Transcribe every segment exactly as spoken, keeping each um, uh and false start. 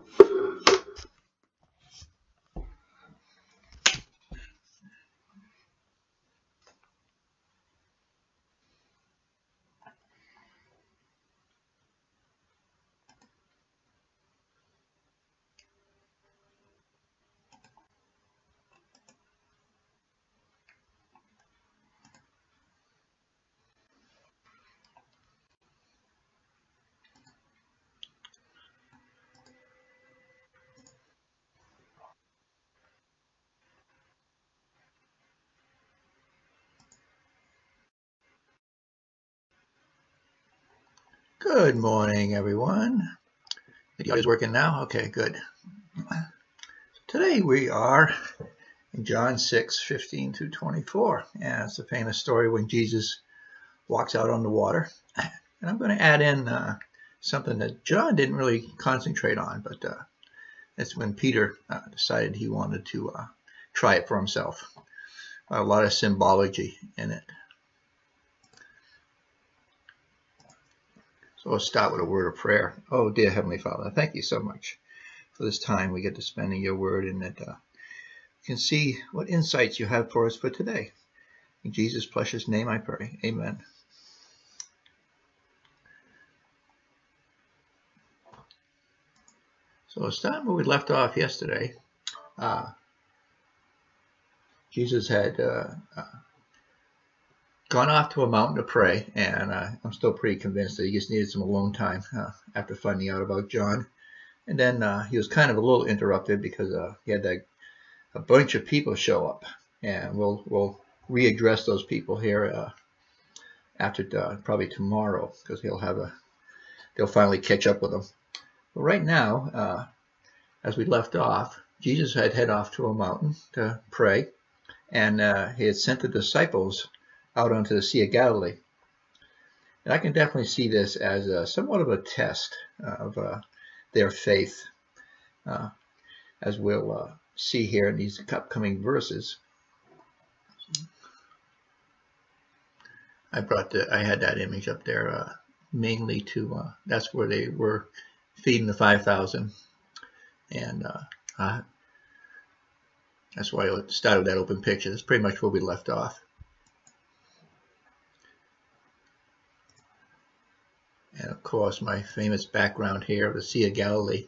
Good morning, everyone. The audio is working now? Okay, good. Today we are in John six, fifteen through twenty-four. And it's a famous story when Jesus walks out on the water. And I'm going to add in uh, something that John didn't really concentrate on, but uh, it's when Peter uh, decided he wanted to uh, try it for himself. A lot of symbology in it. So we'll start with a word of prayer. Oh, dear Heavenly Father, thank you so much for this time we get to spend in your word, and that uh, we can see what insights you have for us for today. In Jesus' precious name I pray. Amen. So starting where we left off yesterday, uh, Jesus had uh, uh, gone off to a mountain to pray, and uh, I'm still pretty convinced that he just needed some alone time uh, after finding out about John. And then uh, he was kind of a little interrupted because uh, he had that, a bunch of people show up, and we'll we'll readdress those people here uh, after uh, probably tomorrow, because he'll have a they'll finally catch up with him. But right now, uh, as we left off, Jesus had head off to a mountain to pray, and uh, he had sent the disciples out onto the Sea of Galilee. And I can definitely see this as a, somewhat of a test of uh, their faith, uh, as we'll uh, see here in these upcoming verses. I brought the, I had that image up there uh, mainly to, uh, that's where they were feeding the five thousand. And uh, uh, that's why I started that open picture. That's pretty much where we left off. And of course, my famous background here of the Sea of Galilee.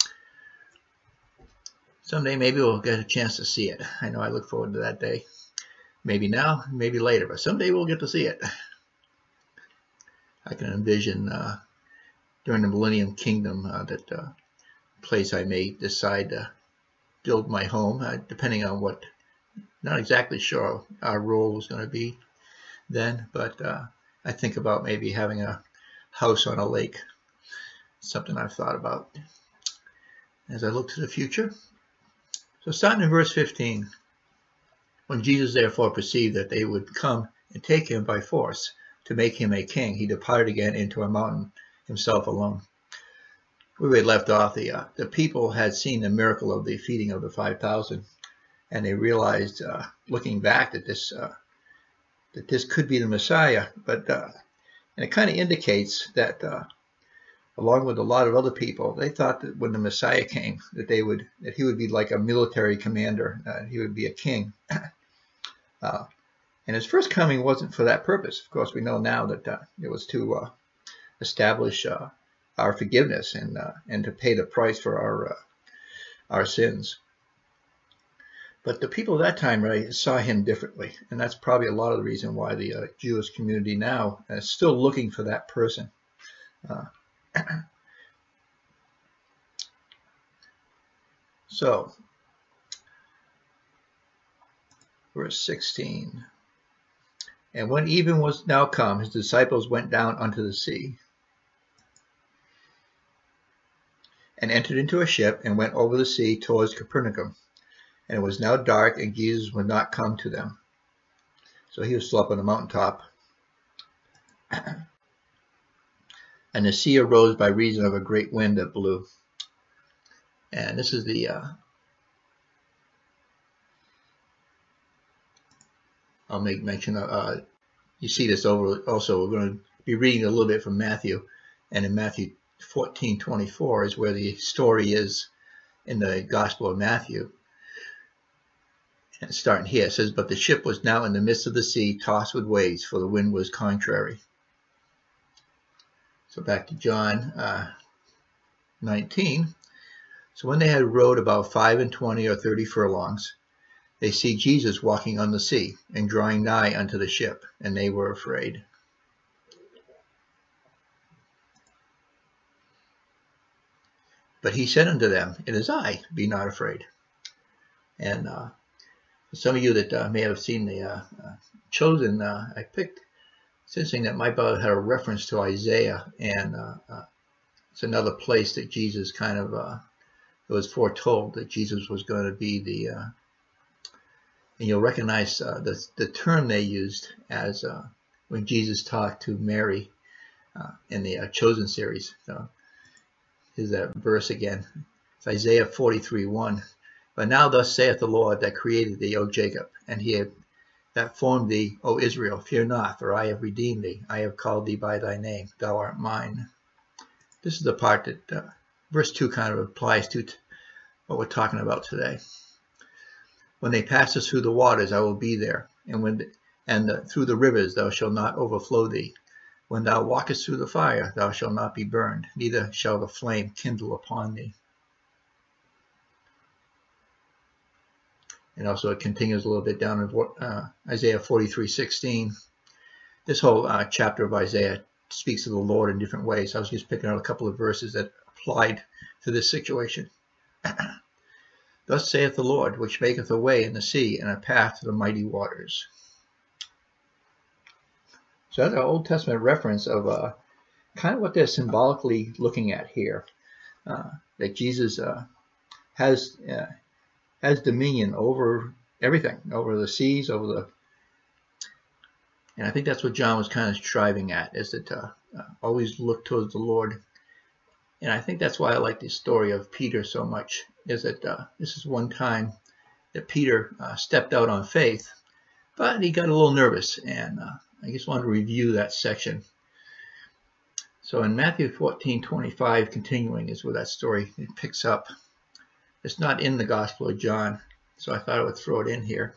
Someday maybe we'll get a chance to see it. I know I look forward to that day. Maybe now, maybe later, but someday we'll get to see it. I can envision uh, during the Millennium Kingdom uh, that uh, place I may decide to build my home, uh, depending on what, not exactly sure our role is going to be then, but uh, I think about maybe having a house on a lake, something I've thought about as I look to the future. So starting in verse fifteen, when Jesus therefore perceived that they would come and take him by force to make him a king, he departed again into a mountain himself alone. Where we had left off, the, uh, the people had seen the miracle of the feeding of the five thousand, and they realized, uh, looking back, that this uh, that this could be the Messiah. But uh, and it kind of indicates that, uh, along with a lot of other people, they thought that when the Messiah came, that they would that he would be like a military commander, uh, he would be a king. uh, and his first coming wasn't for that purpose. Of course, we know now that uh, it was to uh, establish uh, our forgiveness and uh, and to pay the price for our uh, our sins. But the people of that time right, saw him differently, and that's probably a lot of the reason why the uh, Jewish community now is still looking for that person. Uh, so, verse sixteen. And when even was now come, his disciples went down unto the sea, and entered into a ship, and went over the sea towards Capernaum. And it was now dark, and Jesus would not come to them. So he was still up on the mountaintop. And the sea arose by reason of a great wind that blew. And this is the, uh, I'll make mention of, uh, you see this over also, we're going to be reading a little bit from Matthew. And in Matthew fourteen twenty-four is where the story is in the Gospel of Matthew. And starting here, it says, "But the ship was now in the midst of the sea, tossed with waves, for the wind was contrary." So back to John uh, nineteen. "So when they had rowed about five and twenty or thirty furlongs, they see Jesus walking on the sea, and drawing nigh unto the ship, and they were afraid. But he said unto them, It is I, be not afraid." And uh, some of you that uh, may have seen the uh, uh, Chosen, uh, I picked, it's interesting that my Bible had a reference to Isaiah, and uh, uh, it's another place that Jesus kind of, uh, it was foretold that Jesus was going to be the, uh, and you'll recognize uh, the, the term they used as uh, when Jesus talked to Mary uh, in the uh, Chosen series. So here's that verse again. It's Isaiah forty-three one. "But now thus saith the Lord that created thee, O Jacob, and he that formed thee, O Israel, fear not, for I have redeemed thee. I have called thee by thy name. Thou art mine." This is the part that uh, verse two kind of applies to what we're talking about today. "When they pass us through the waters, I will be there, and when the, and the, through the rivers thou shalt not overflow thee. When thou walkest through the fire, thou shalt not be burned, neither shall the flame kindle upon thee." And also it continues a little bit down in uh, Isaiah forty-three sixteen. This whole uh, chapter of Isaiah speaks of the Lord in different ways. I was just picking out a couple of verses that applied to this situation. "Thus saith the Lord, which maketh a way in the sea, and a path to the mighty waters." So that's an Old Testament reference of uh, kind of what they're symbolically looking at here. Uh, that Jesus uh, has uh, has dominion over everything, over the seas, over the... And I think that's what John was kind of striving at, is that uh, uh, always look towards the Lord. And I think that's why I like the story of Peter so much, is that uh, this is one time that Peter uh, stepped out on faith, but he got a little nervous, and uh, I just wanted to review that section. So in Matthew fourteen twenty-five, continuing, is where that story it picks up. It's not in the Gospel of John, so I thought I would throw it in here.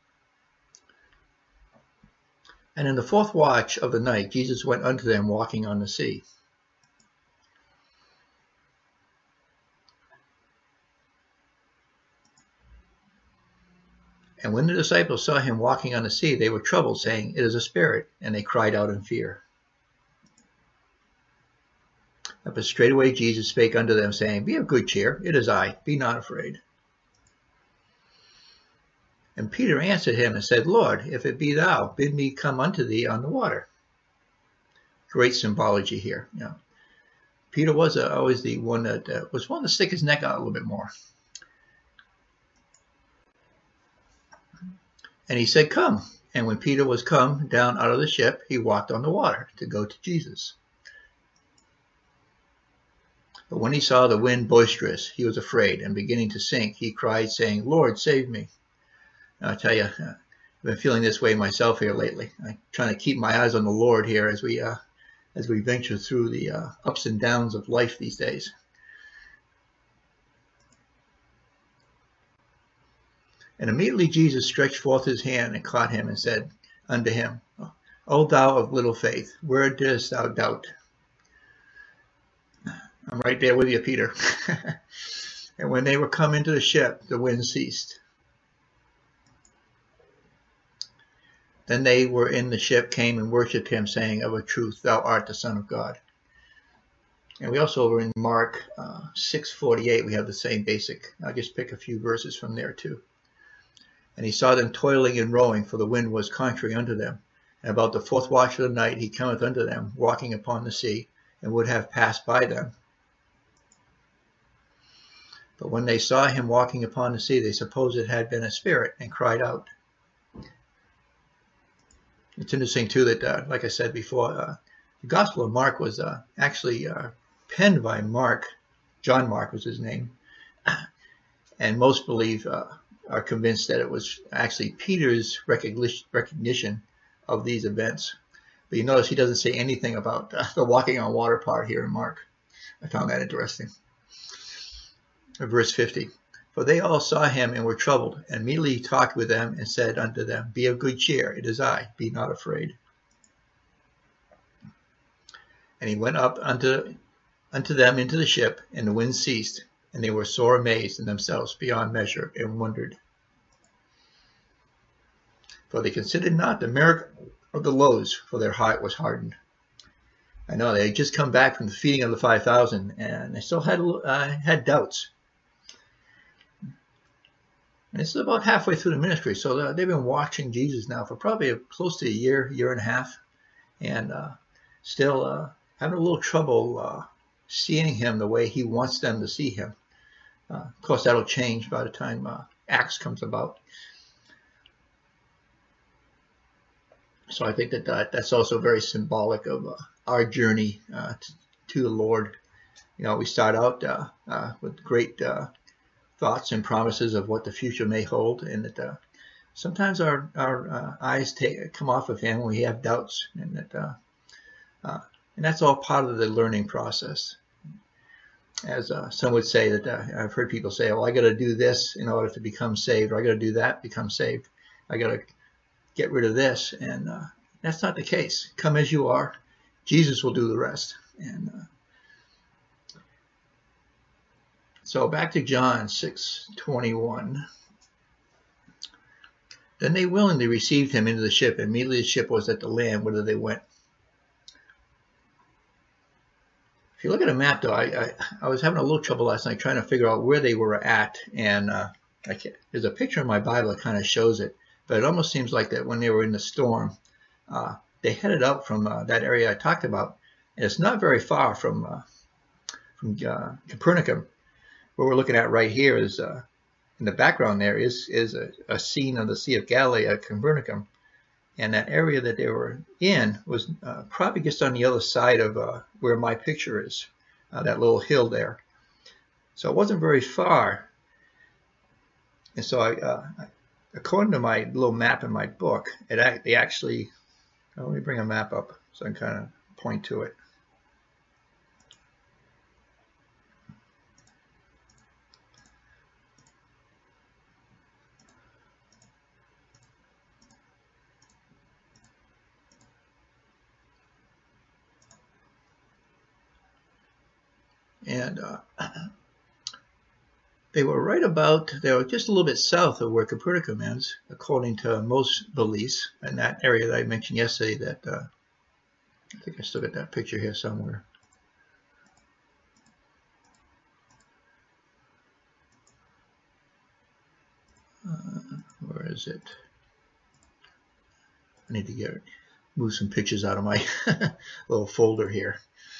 "And in the fourth watch of the night, Jesus went unto them walking on the sea. And when the disciples saw him walking on the sea, they were troubled, saying, It is a spirit, and they cried out in fear. But straightway Jesus spake unto them, saying, Be of good cheer, it is I, be not afraid. And Peter answered him and said, Lord, if it be thou, bid me come unto thee on the water. Great symbology here. You know, Peter was uh, always the one that uh, was wanting to stick his neck out a little bit more. And he said, Come. And when Peter was come down out of the ship, he walked on the water to go to Jesus. But when he saw the wind boisterous, he was afraid, and beginning to sink, he cried, saying, Lord, save me. And I tell you, uh, I've been feeling this way myself here lately. I'm trying to keep my eyes on the Lord here as we uh, as we venture through the uh, ups and downs of life these days. And immediately Jesus stretched forth his hand and caught him and said unto him, O thou of little faith, where didst thou doubt? I'm right there with you, Peter. And when they were come into the ship, the wind ceased. Then they were in the ship, came and worshipped him, saying, Of a truth, thou art the Son of God. And we also, over in Mark uh, six forty-eight, we have the same basic. I'll just pick a few verses from there too. And he saw them toiling and rowing, for the wind was contrary unto them. And about the fourth watch of the night he cometh unto them, walking upon the sea, and would have passed by them. But when they saw him walking upon the sea, they supposed it had been a spirit, and cried out. It's interesting too that, uh, like I said before, uh, the Gospel of Mark was uh, actually uh, penned by Mark. John Mark was his name. And most believe, uh, are convinced that it was actually Peter's recognition of these events. But you notice he doesn't say anything about uh, the walking on water part here in Mark. I found that interesting. Verse fifty. For they all saw him and were troubled, and immediately he talked with them and said unto them, Be of good cheer, it is I, be not afraid. And he went up unto, unto them into the ship, and the wind ceased, and they were sore amazed in themselves beyond measure, and wondered. For they considered not the miracle of the loaves, for their heart was hardened. I know they had just come back from the feeding of the five thousand, and they still had uh, had doubts. And this is about halfway through the ministry, so they've been watching Jesus now for probably close to a year, year and a half, and uh, still uh, having a little trouble uh, seeing him the way he wants them to see him. Uh, of course, that'll change by the time uh, Acts comes about. So I think that, that that's also very symbolic of uh, our journey uh, to, to the Lord. You know, we start out uh, uh, with great uh, thoughts and promises of what the future may hold, and that uh, sometimes our our uh, eyes take, come off of him when we have doubts, and that uh, uh, and that's all part of the learning process. As uh, some would say, that uh, I've heard people say, well, I got to do this in order to become saved, or I got to do that to become saved. I got to get rid of this, and uh, that's not the case. Come as you are, Jesus will do the rest. And uh, so back to John six twenty-one. Then they willingly received him into the ship, and immediately the ship was at the land whither they went. If you look at a map, though, I, I, I was having a little trouble last night trying to figure out where they were at, and uh, I can't, there's a picture in my Bible that kind of shows it, but it almost seems like that when they were in the storm, uh, they headed up from uh, that area I talked about, and it's not very far from uh, from uh, Capernaum. What we're looking at right here is, uh, in the background there is is a, a scene of the Sea of Galilee at Capernaum, and that area that they were in was uh, probably just on the other side of uh, where my picture is, uh, that little hill there. So it wasn't very far, and so I, uh, according to my little map in my book, it they actually. Let me bring a map up so I can kind of point to it. And uh, they were right about, they were just a little bit south of where Capernaum is, according to most beliefs, in that area that I mentioned yesterday. That uh, I think I still got that picture here somewhere. Uh, where is it? I need to get move some pictures out of my little folder here.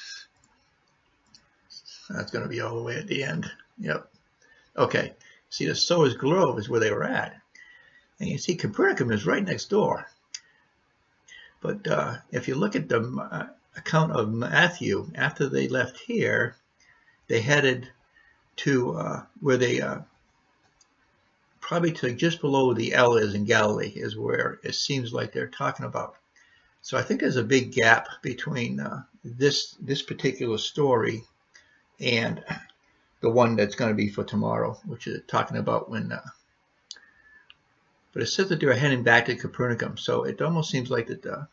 That's going to be all the way at the end. Yep. Okay. See, the Sowers Grove is where they were at. And you see Capernaum is right next door. But uh, if you look at the uh, account of Matthew, after they left here, they headed to uh, where they, uh, probably to just below the L is in Galilee, is where it seems like they're talking about. So I think there's a big gap between uh, this this particular story and the one that's going to be for tomorrow, which is talking about when, uh, but it says that they're heading back to Capernaum. So it almost seems like that uh,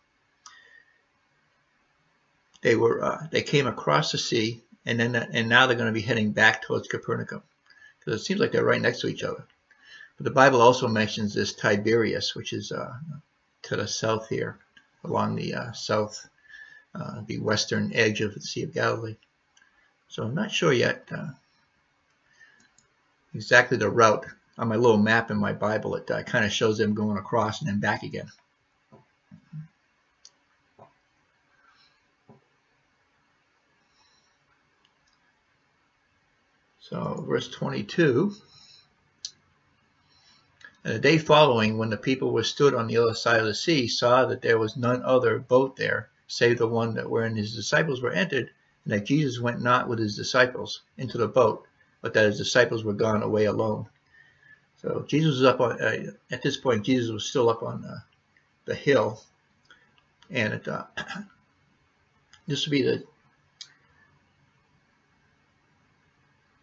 they were, uh, they came across the sea, and then, that, and now they're going to be heading back towards Capernaum, because it seems like they're right next to each other. But the Bible also mentions this Tiberias, which is uh, to the south here, along the uh, south, uh, the western edge of the Sea of Galilee. So I'm not sure yet uh, exactly the route. On my little map in my Bible, it uh, kind of shows them going across and then back again. So verse twenty-two. And the day following, when the people were stood on the other side of the sea, saw that there was none other boat there, save the one that wherein his disciples were entered, and that Jesus went not with his disciples into the boat, but that his disciples were gone away alone. So Jesus was up on, uh, at this point, Jesus was still up on uh, the hill. And it, uh, this would be the,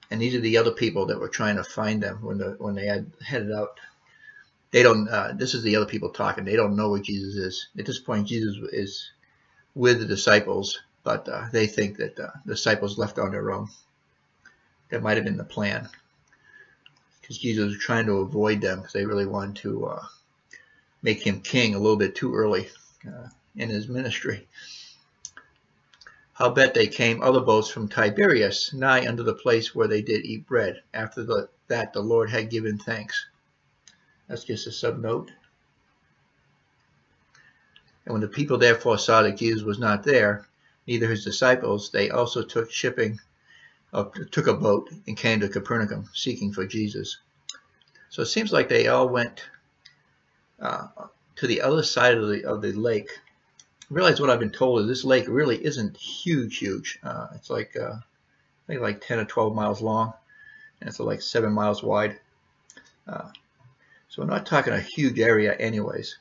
and these are the other people that were trying to find them when the when they had headed out. They don't. Uh, this is the other people talking. They don't know where Jesus is at this point. Jesus is with the disciples, but uh, they think that uh, the disciples left on their own. That might have been the plan, because Jesus was trying to avoid them because they really wanted to uh, make him king a little bit too early uh, in his ministry. Howbeit they came other boats from Tiberias, nigh unto the place where they did eat bread, after the, that the Lord had given thanks. That's just a subnote. And when the people therefore saw that Jesus was not there, neither his disciples, they also took shipping, uh, took a boat, and came to Capernaum, seeking for Jesus. So it seems like they all went uh, to the other side of the of the lake. I realize what I've been told is this lake really isn't huge, huge. Uh, it's like uh, I think like ten or twelve miles long, and it's like seven miles wide. Uh, so we're not talking a huge area, anyways.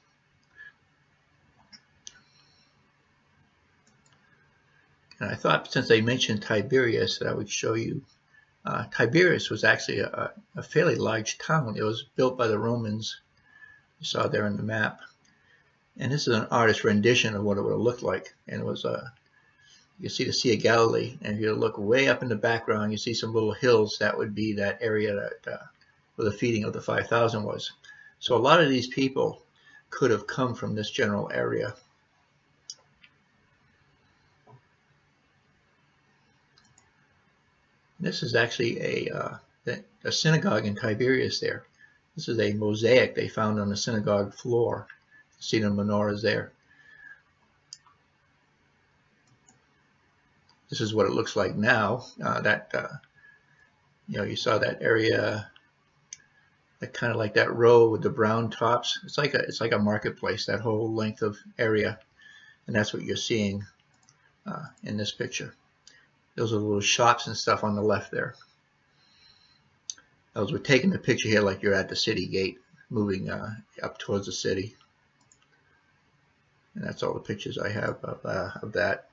And I thought, since they mentioned Tiberias, that I would show you. Uh, Tiberias was actually a, a fairly large town. It was built by the Romans. You saw there on the map. And this is an artist's rendition of what it would have looked like. And it was, uh, you see the Sea of Galilee. And if you look way up in the background, you see some little hills. That would be that area that uh, where the feeding of the five thousand was. So a lot of these people could have come from this general area. This is actually a, uh, a synagogue in Tiberias there. This is a mosaic they found on the synagogue floor. See the menorahs there. This is what it looks like now. Uh, that uh, you know, you saw that area, that kind of like that row with the brown tops. It's like a it's like a marketplace. That whole length of area, and that's what you're seeing uh, in this picture. Those are little shops and stuff on the left there. Those we're taking the picture here like you're at the city gate, moving uh, up towards the city. And that's all the pictures I have of, uh, of that.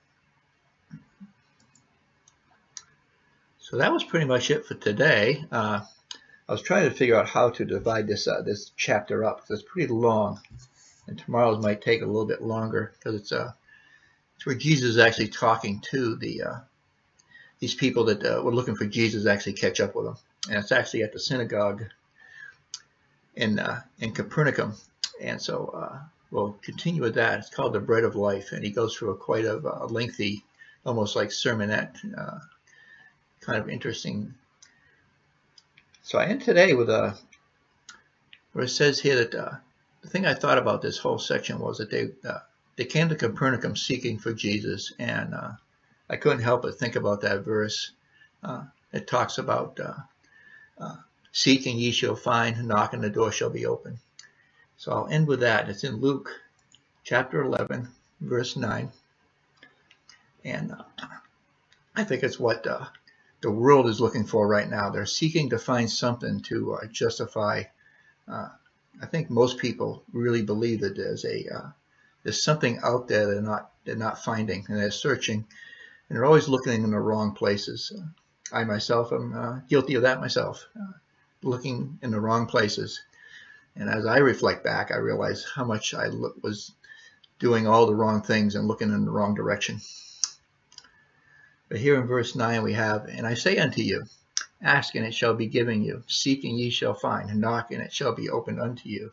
So that was pretty much it for today. Uh, I was trying to figure out how to divide this uh, this chapter up, because it's pretty long, and tomorrow's might take a little bit longer, because it's uh it's where Jesus is actually talking to the uh, these people that uh, were looking for Jesus to actually catch up with them, and it's actually at the synagogue in uh, in Capernaum, and so. Uh, We'll continue with that. It's called The Bread of Life, and he goes through a quite a, a lengthy, almost like sermonette, uh, kind of interesting. So I end today with a, where it says here that uh, the thing I thought about this whole section was that they uh, they came to Capernaum seeking for Jesus, and uh, I couldn't help but think about that verse. Uh, it talks about uh, uh, seeking ye shall find, knock and the door shall be open. So I'll end with that. It's in Luke chapter eleven, verse nine. And uh, I think it's what uh, the world is looking for right now. They're seeking to find something to uh, justify. Uh, I think most people really believe that there's a uh, there's something out there they're not they're not finding, and they're searching, and they're always looking in the wrong places. Uh, I myself am uh, guilty of that myself, uh, looking in the wrong places. And as I reflect back, I realize how much I look, was doing all the wrong things and looking in the wrong direction. But here in verse nine we have, and I say unto you, ask and it shall be given you, seek and ye shall find, knock and it shall be opened unto you.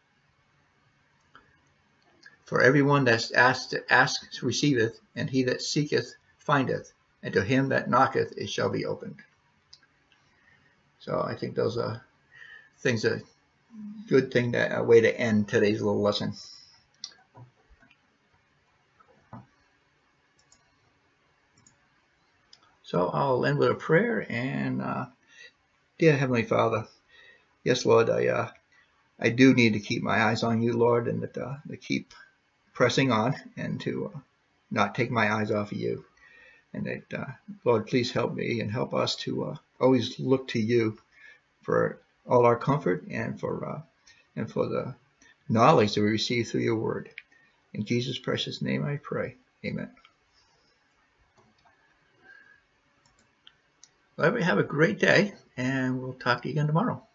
For everyone that asked, asks receiveth, and he that seeketh findeth, and to him that knocketh it shall be opened. So I think those are things that good thing, that a way to end today's little lesson. So I'll end with a prayer. And uh, dear Heavenly Father, yes, Lord, I uh, I do need to keep my eyes on you, Lord, and that, uh, to keep pressing on, and to uh, not take my eyes off of you. And that, uh, Lord, please help me and help us to uh, always look to you for all our comfort, and for uh, and for the knowledge that we receive through your word. In Jesus' precious name I pray. Amen. Well, everybody have a great day, and we'll talk to you again tomorrow.